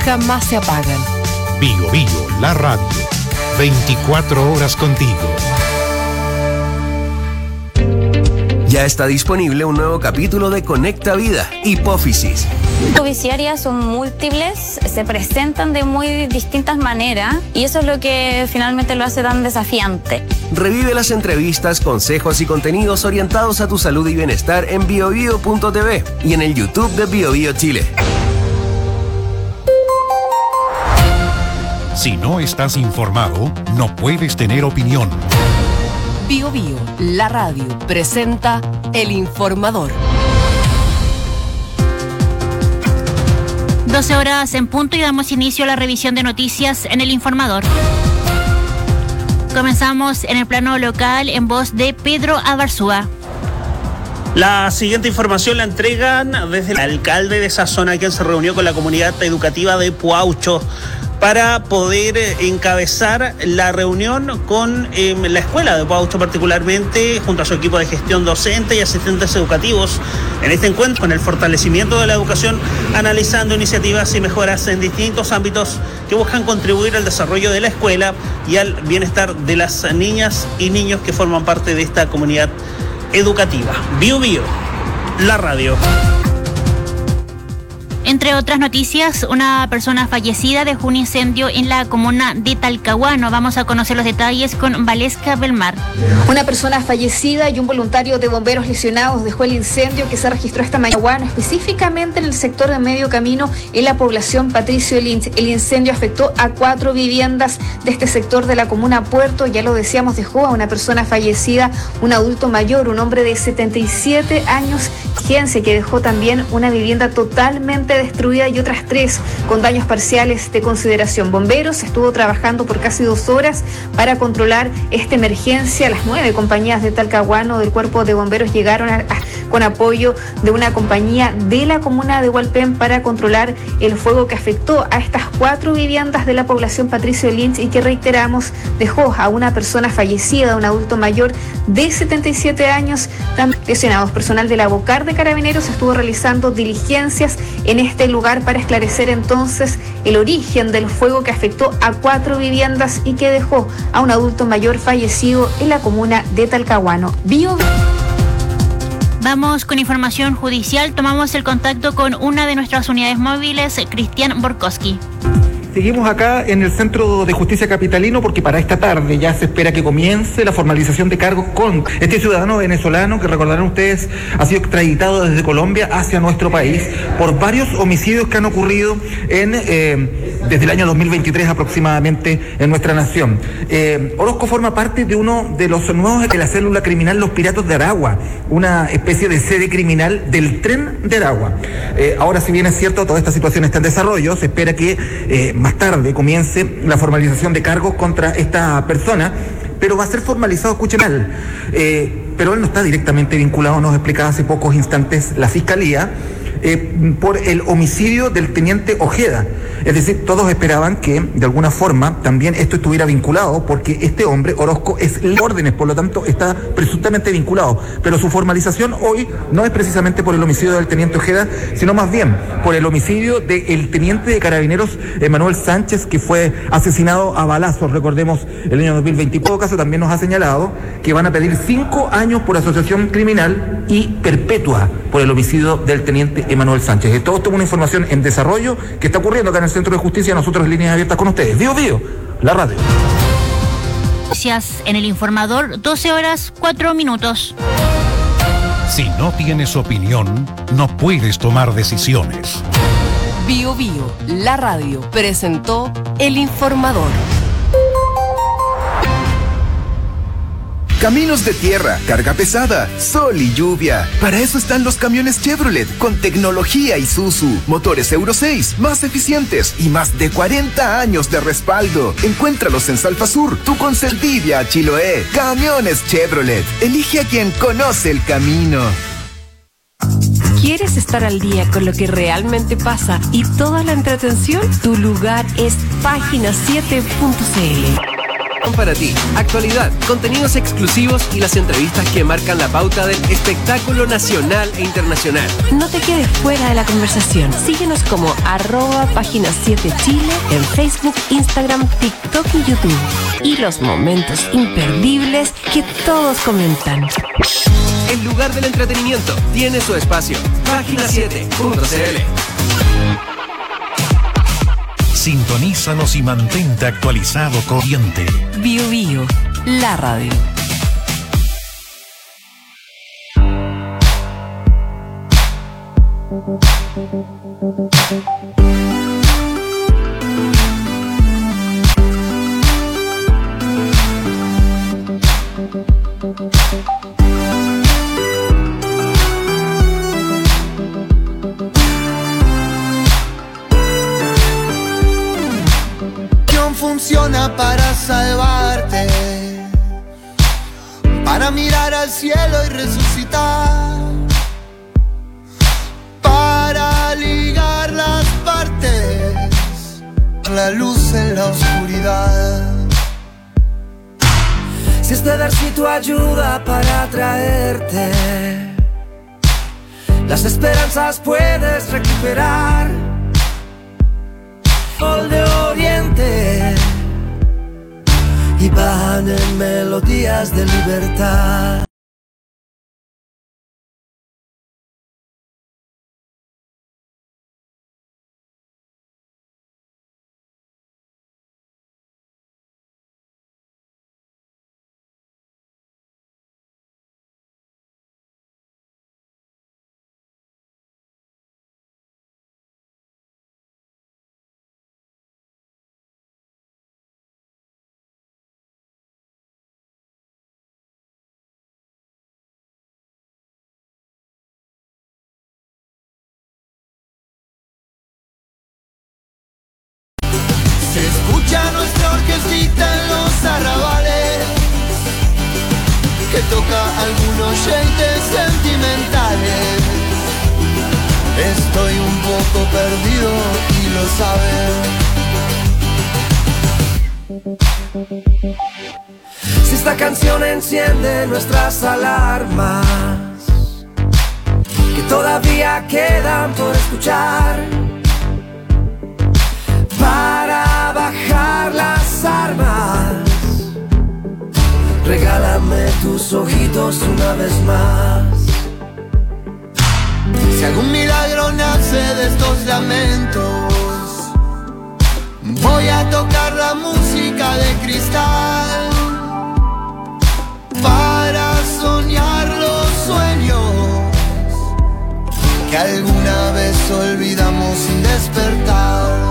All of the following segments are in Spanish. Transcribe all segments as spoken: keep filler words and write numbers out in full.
jamás se apagan. Bio Bio, la radio. veinticuatro horas contigo. Ya está disponible un nuevo capítulo de Conecta Vida, Hipófisis. Viciarias son múltiples, se presentan de muy distintas maneras y eso es lo que finalmente lo hace tan desafiante. Revive las entrevistas, consejos y contenidos orientados a tu salud y bienestar en biobio punto t v y en el YouTube de BioBio Chile. Si no estás informado, no puedes tener opinión. Bio Bio, la radio, presenta El Informador. doce horas en punto y damos inicio a la revisión de noticias en El Informador. Comenzamos en el plano local en voz de Pedro Abarzúa. La siguiente información la entregan desde el alcalde de esa zona, quien se reunió con la comunidad educativa de Puaucho para poder encabezar la reunión con eh, la escuela de Puaucho particularmente, junto a su equipo de gestión docente y asistentes educativos. En este encuentro, con el fortalecimiento de la educación, analizando iniciativas y mejoras en distintos ámbitos que buscan contribuir al desarrollo de la escuela y al bienestar de las niñas y niños que forman parte de esta comunidad educativa. Bio Bio, la radio. Entre otras noticias, una persona fallecida dejó un incendio en la comuna de Talcahuano. Vamos a conocer los detalles con Valesca Belmar. Una persona fallecida y un voluntario de bomberos lesionados dejó el incendio que se registró esta mañana, específicamente en el sector de Medio Camino, en la población Patricio Lynch. El incendio afectó a cuatro viviendas de este sector de la comuna Puerto. Ya lo decíamos, dejó a una persona fallecida, un adulto mayor, un hombre de setenta y siete años, que dejó también una vivienda totalmente destruida y otras tres con daños parciales de consideración. Bomberos estuvo trabajando por casi dos horas para controlar esta emergencia. Las nueve compañías de Talcahuano del Cuerpo de Bomberos llegaron a, a, con apoyo de una compañía de la comuna de Hualpén para controlar el fuego que afectó a estas cuatro viviendas de la población Patricio Lynch y que, reiteramos, dejó a una persona fallecida, un adulto mayor de setenta y siete años, también lesionados. Personal de la Bocar de Carabineros estuvo realizando diligencias en este lugar para esclarecer entonces el origen del fuego que afectó a cuatro viviendas y que dejó a un adulto mayor fallecido en la comuna de Talcahuano. Bio... Vamos con información judicial. Tomamos el contacto con una de nuestras unidades móviles, Cristian Borkowski. Seguimos acá en el Centro de Justicia Capitalino porque para esta tarde ya se espera que comience la formalización de cargos con este ciudadano venezolano que, recordarán ustedes, ha sido extraditado desde Colombia hacia nuestro país por varios homicidios que han ocurrido en eh, desde el año dos mil veintitrés aproximadamente en nuestra nación. Eh, Orozco forma parte de uno de los nuevos de la célula criminal Los Piratas de Aragua, una especie de sede criminal del Tren de Aragua. Eh, ahora, si bien es cierto, toda esta situación está en desarrollo, se espera que eh, más tarde comience la formalización de cargos contra esta persona, pero va a ser formalizado, escuchen mal, eh, pero él no está directamente vinculado, nos explicaba hace pocos instantes la Fiscalía, eh, por el homicidio del teniente Ojeda. Es decir, todos esperaban que de alguna forma también esto estuviera vinculado, porque este hombre, Orozco, es el órdenes, por lo tanto está presuntamente vinculado, pero su formalización hoy no es precisamente por el homicidio del teniente Ojeda, sino más bien por el homicidio del teniente de Carabineros Emanuel Sánchez, que fue asesinado a balazos, recordemos, el año dos mil veinte. En todo caso, también nos ha señalado que van a pedir cinco años por asociación criminal y perpetua por el homicidio del teniente Emanuel Sánchez. Todo esto es una información en desarrollo que está ocurriendo acá en el Centro de Justicia. Nosotros en Líneas Abiertas con ustedes. Bio Bio, la radio. Gracias. En El Informador, doce horas, cuatro minutos. Si no tienes opinión, no puedes tomar decisiones. Bio Bio, la radio, presentó El Informador. Caminos de tierra, carga pesada, sol y lluvia. Para eso están los camiones Chevrolet, con tecnología Isuzu, motores Euro seis, más eficientes y más de cuarenta años de respaldo. Encuéntralos en Salfasur, tu Conselvivia, Chiloé. Camiones Chevrolet. Elige a quien conoce el camino. ¿Quieres estar al día con lo que realmente pasa y toda la entretención? Tu lugar es página siete punto c l. Para ti, actualidad, contenidos exclusivos y las entrevistas que marcan la pauta del espectáculo nacional e internacional. No te quedes fuera de la conversación. Síguenos como arroba página siete Chile en Facebook, Instagram, TikTok y YouTube. Y los momentos imperdibles que todos comentan. El lugar del entretenimiento tiene su espacio. página siete punto c l. Sintonízanos y mantente actualizado corriente. Bio Bio, la radio. Funciona para salvarte, para mirar al cielo y resucitar, para ligar las partes, la luz en la oscuridad. Si este versito ayuda para traerte, las esperanzas puedes recuperar. Sol de Oriente y van en melodías de libertad. Se escucha nuestra orquestita en los arrabales, que toca algunos oyentes sentimentales. Estoy un poco perdido y lo sabes. Si esta canción enciende nuestras alarmas, que todavía quedan por escuchar, para bajar las armas, regálame tus ojitos una vez más. Si algún milagro nace de estos lamentos, voy a tocar la música de cristal, para soñar los sueños que alguna vez olvidamos sin despertar.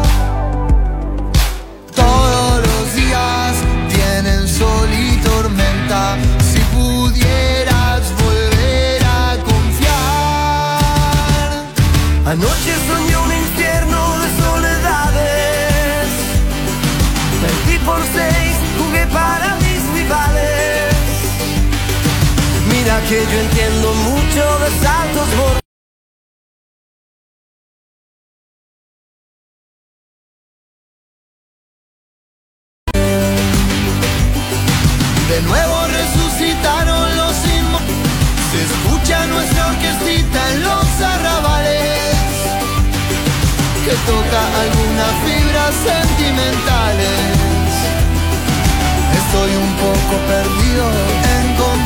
Todos los días tienen sol y tormenta. Si pudieras volver a confiar. Anoche soñé un infierno de soledades. Perdí por seis, jugué para mis rivales. Mira que yo entiendo mucho de saltos mortales. De nuevo resucitaron los inmortales. Se escucha nuestra orquestita en los arrabales, que toca algunas fibras sentimentales. Estoy un poco perdido en con...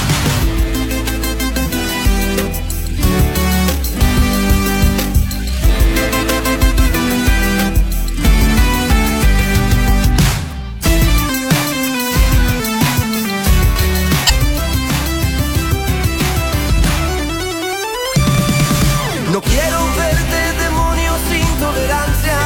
No quiero verte, demonio sin tolerancia.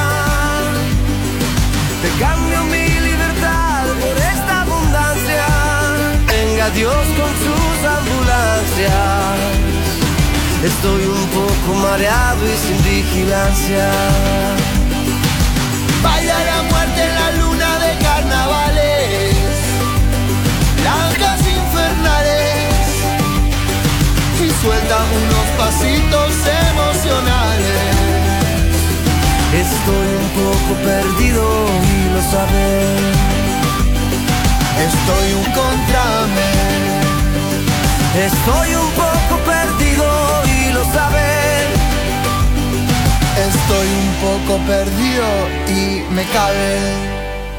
Te cambio mi libertad por esta abundancia. Venga Dios con sus ambulancias. Estoy un poco mareado y sin vigilancia. Baila la muerte en la luna de carnavales, blancas infernales, y suelta unos pasitos emocionales. Estoy un poco perdido y lo sabes. estoy un contrame. Estoy un poco perdido y lo sabes. Estoy un poco perdido y me cabe.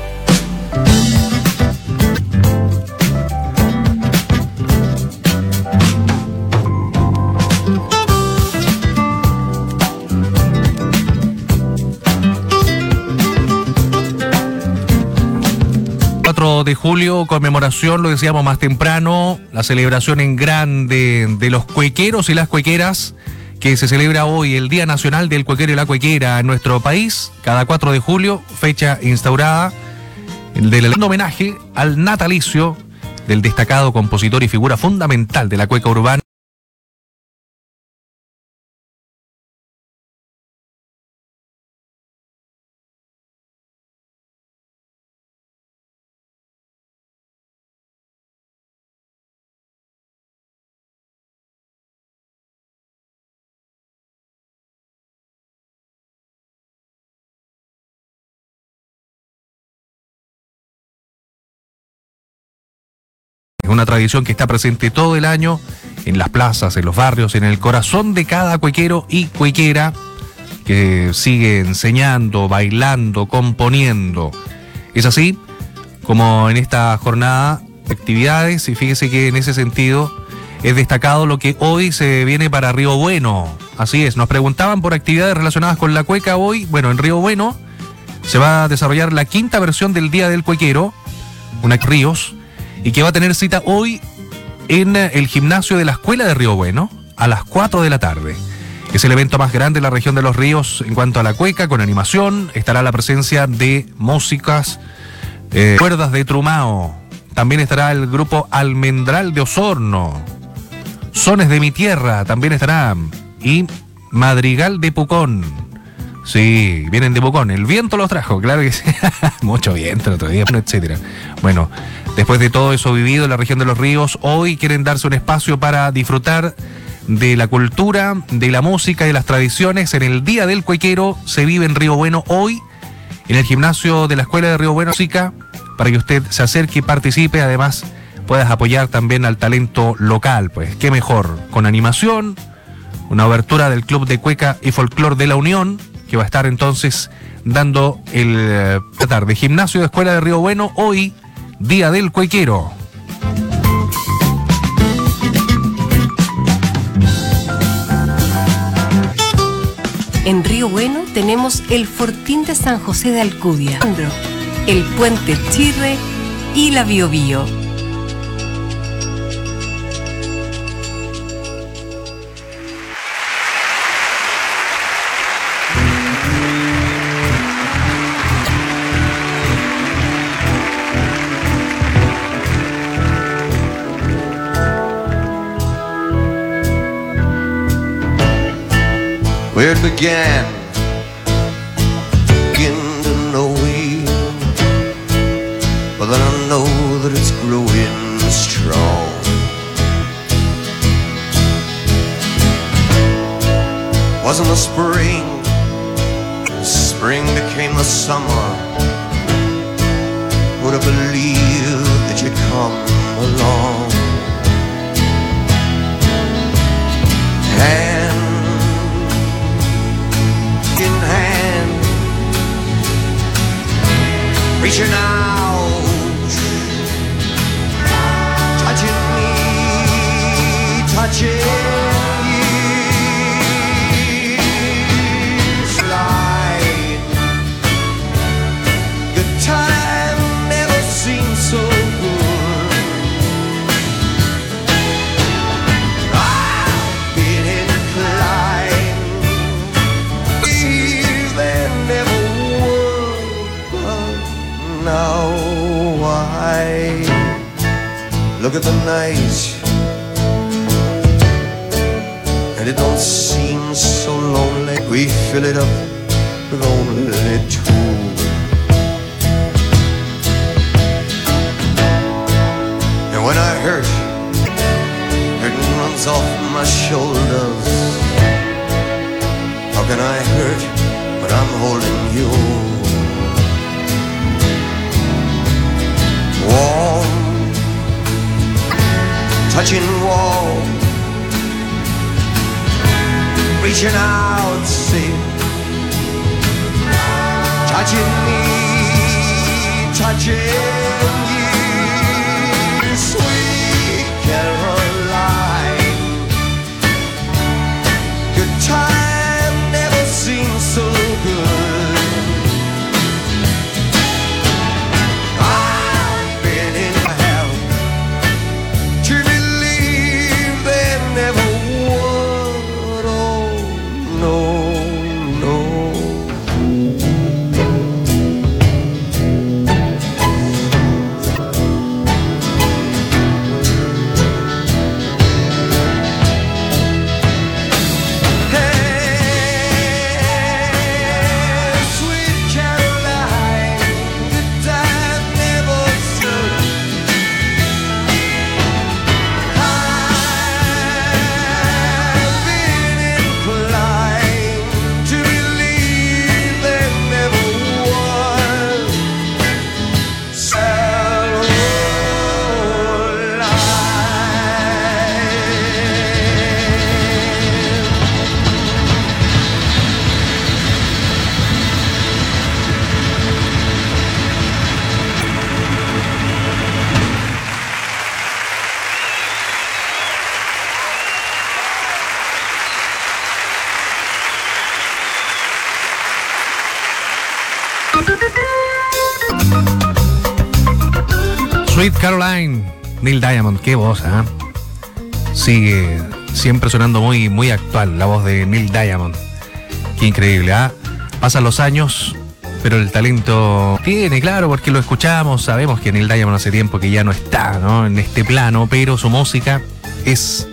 cuatro de julio, conmemoración, lo decíamos más temprano, la celebración en grande de los cuequeros y las cuequeras, que se celebra hoy, el Día Nacional del Cuequero y la Cuequera en nuestro país, cada cuatro de julio, fecha instaurada del homenaje al natalicio del destacado compositor y figura fundamental de la cueca urbana. Es una tradición que está presente todo el año en las plazas, en los barrios, en el corazón de cada cuequero y cuequera que sigue enseñando, bailando, componiendo. Es así como en esta jornada de actividades, y fíjese que en ese sentido es destacado lo que hoy se viene para Río Bueno. Así es, nos preguntaban por actividades relacionadas con la cueca hoy. Bueno, en Río Bueno se va a desarrollar la quinta versión del Día del Cuequero, una Ríos, y que va a tener cita hoy en el gimnasio de la Escuela de Río Bueno a las cuatro de la tarde. Es el evento más grande de la región de Los Ríos en cuanto a la cueca, con animación. Estará la presencia de músicas, eh, cuerdas de Trumao. También estará el grupo Almendral de Osorno. Sones de mi tierra también estará. Y Madrigal de Pucón. Sí, vienen de Pucón. El viento los trajo, claro que sí. Mucho viento el otro día, etcétera. Bueno, después de todo eso vivido en la región de Los Ríos, hoy quieren darse un espacio para disfrutar de la cultura, de la música y de las tradiciones. En el Día del Cuequero se vive en Río Bueno hoy, en el gimnasio de la Escuela de Río Bueno Música, para que usted se acerque y participe. Además, puedas apoyar también al talento local. Pues qué mejor, con animación, una obertura del Club de Cueca y Folclor de la Unión, que va a estar entonces dando el eh, tarde. Gimnasio de Escuela de Río Bueno hoy, Día del Cuequero. En Río Bueno tenemos el Fortín de San José de Alcudia, el Puente Chirre y la Biobío. Where it began, begin to know it, but then I know that it's growing strong. Wasn't the spring, spring became the summer. Would have believed that you'd come along. And in hand, reaching out, touching me, touching you, slide. The time never seemed so good. I've been inclined. Now I look at the night, and it don't seem so lonely. We fill it up with only two. And when I hurt, hurting runs off my shoulders. How can I hurt when I'm holding you? Warm touching wall, reaching out, see, touching me, touching you, sweet Caroline. Good time never seems so good. I've been in hell to believe there never would. Oh no, no. Sweet Caroline, Neil Diamond, qué voz, ¿eh? Sigue siempre sonando muy, muy actual la voz de Neil Diamond. Qué increíble, ¿ah? ¿eh? Pasan los años, pero el talento tiene, claro, porque lo escuchamos, sabemos que Neil Diamond hace tiempo que ya no está, ¿no?, en este plano, pero su música es,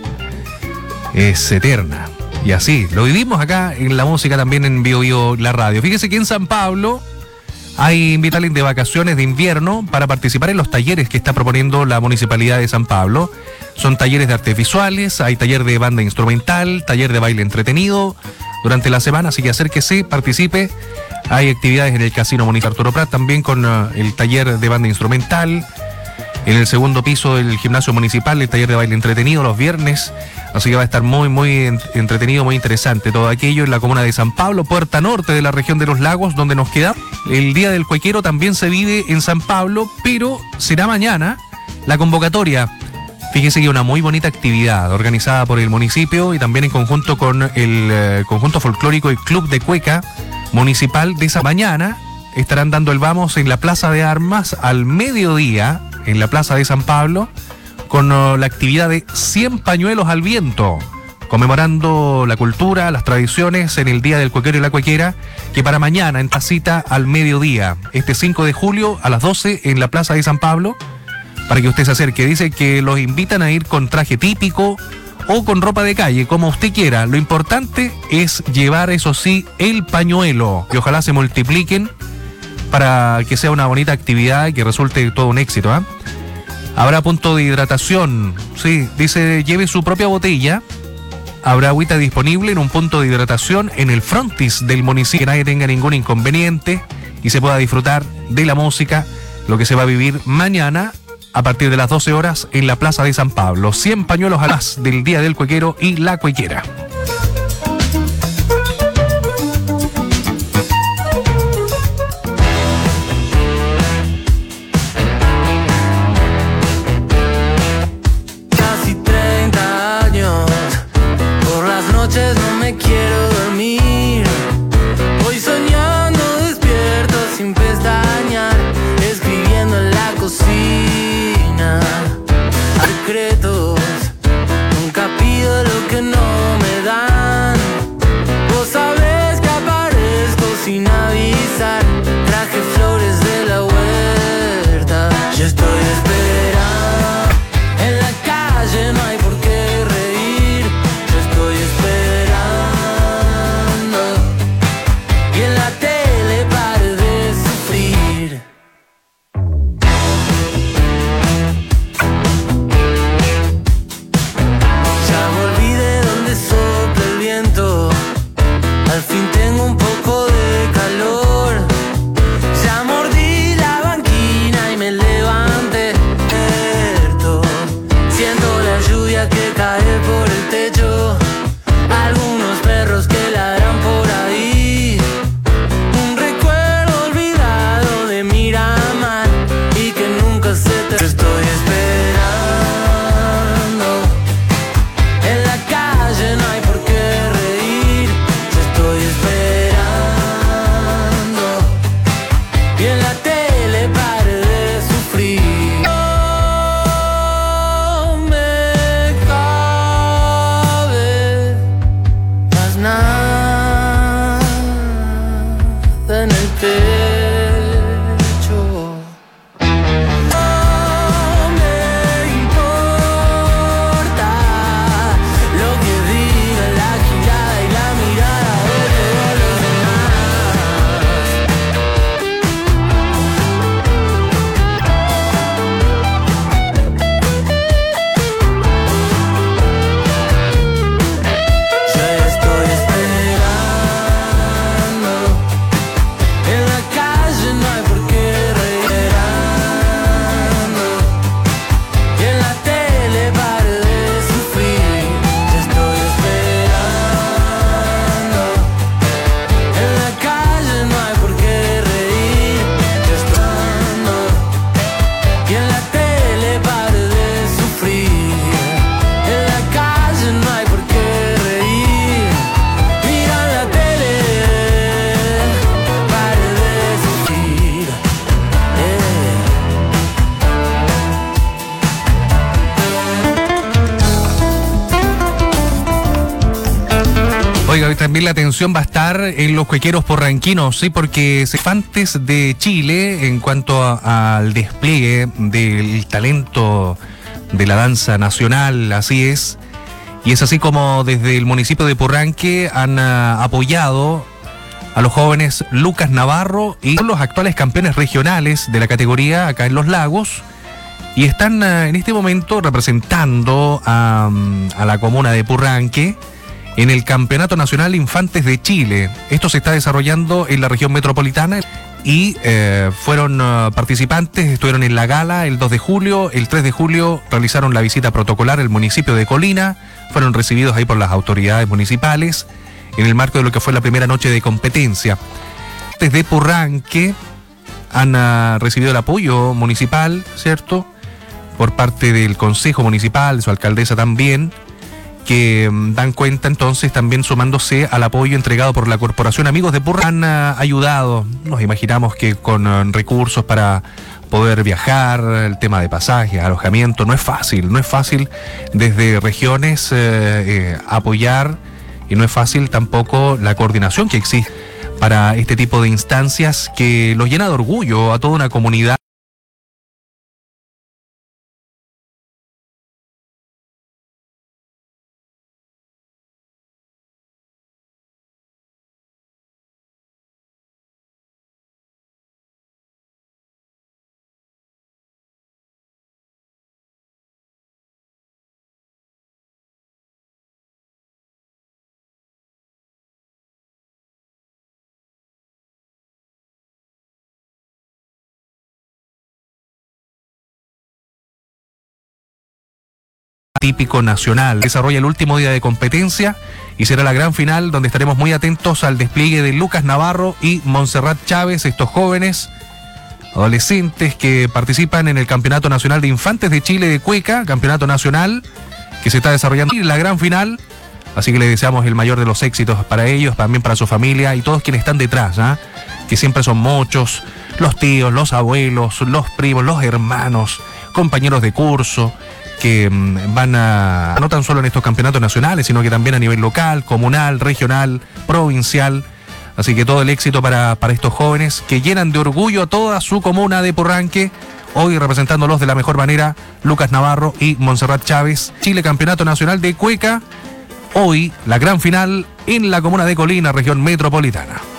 es eterna. Y así, lo vivimos acá en la música también en Bio Bio La Radio. Fíjese que en San Pablo hay invitados de vacaciones de invierno para participar en los talleres que está proponiendo la Municipalidad de San Pablo. Son talleres de artes visuales, hay taller de banda instrumental, taller de baile entretenido durante la semana, así que acérquese, participe. Hay actividades en el Casino Municipal Arturo Prat también con uh, el taller de banda instrumental. En el segundo piso del gimnasio municipal, el taller de baile entretenido los viernes. Así que va a estar muy, muy entretenido, muy interesante todo aquello en la comuna de San Pablo, puerta norte de la región de los lagos, donde nos queda. El Día del Cuequero también se vive en San Pablo, pero será mañana la convocatoria. Fíjese que una muy bonita actividad organizada por el municipio y también en conjunto con el eh, conjunto folclórico y Club de Cueca Municipal de esa mañana. Estarán dando el vamos en la Plaza de Armas al mediodía, en la Plaza de San Pablo, con uh, la actividad de cien pañuelos al viento, conmemorando la cultura, las tradiciones en el Día del Cuequero y la Cuequera, que para mañana en cita al mediodía, este cinco de julio a las doce en la Plaza de San Pablo, para que usted se acerque. Dice que los invitan a ir con traje típico o con ropa de calle, como usted quiera. Lo importante es llevar, eso sí, el pañuelo, que ojalá se multipliquen para que sea una bonita actividad y que resulte todo un éxito, ¿eh? Habrá punto de hidratación, sí, dice, lleve su propia botella. Habrá agüita disponible en un punto de hidratación en el frontis del municipio, que nadie tenga ningún inconveniente y se pueda disfrutar de la música, lo que se va a vivir mañana a partir de las doce horas en la Plaza de San Pablo. cien pañuelos a más del Día del Cuequero y la Cuequera. No me quiero dormir, voy soñando despierto sin pestañear, escribiendo en la cocina secretos, nunca pido lo que no me da. techo. No me importa lo que diga la girada y la mirada de todos los Oiga, también la atención va a estar en los cuequeros porranquinos, sí, porque Infantes de Chile, en cuanto a, al despliegue del talento de la danza nacional, así es, y es así como desde el municipio de Purranque han uh, apoyado a los jóvenes Lucas Navarro y los actuales campeones regionales de la categoría acá en Los Lagos, y están uh, en este momento representando a, a la comuna de Purranque en el Campeonato Nacional Infantes de Chile. Esto se está desarrollando en la región metropolitana y eh, fueron uh, participantes, estuvieron en la gala el dos de julio, el tres de julio realizaron la visita protocolar al municipio de Colina, fueron recibidos ahí por las autoridades municipales en el marco de lo que fue la primera noche de competencia. Desde Purranque han uh, recibido el apoyo municipal, ¿cierto?, por parte del Consejo Municipal, de su alcaldesa también, que dan cuenta entonces también sumándose al apoyo entregado por la Corporación Amigos de Purranque. Han uh, ayudado, nos imaginamos que con uh, recursos para poder viajar, el tema de pasajes, alojamiento, no es fácil, no es fácil desde regiones eh, eh, apoyar, y no es fácil tampoco la coordinación que existe para este tipo de instancias que los llena de orgullo a toda una comunidad. Típico nacional. Desarrolla el último día de competencia y será la gran final donde estaremos muy atentos al despliegue de Lucas Navarro y Montserrat Chávez, estos jóvenes adolescentes que participan en el Campeonato Nacional de Infantes de Chile de Cueca, campeonato nacional que se está desarrollando en la gran final, así que les deseamos el mayor de los éxitos para ellos, también para su familia y todos quienes están detrás, ¿eh? Que siempre son muchos, los tíos, los abuelos, los primos, los hermanos, compañeros de curso, que van a, no tan solo en estos campeonatos nacionales, sino que también a nivel local, comunal, regional, provincial. Así que todo el éxito para, para estos jóvenes que llenan de orgullo a toda su comuna de Purranque. Hoy representándolos de la mejor manera, Lucas Navarro y Montserrat Chávez. Chile Campeonato Nacional de Cueca. Hoy la gran final en la comuna de Colina, región metropolitana.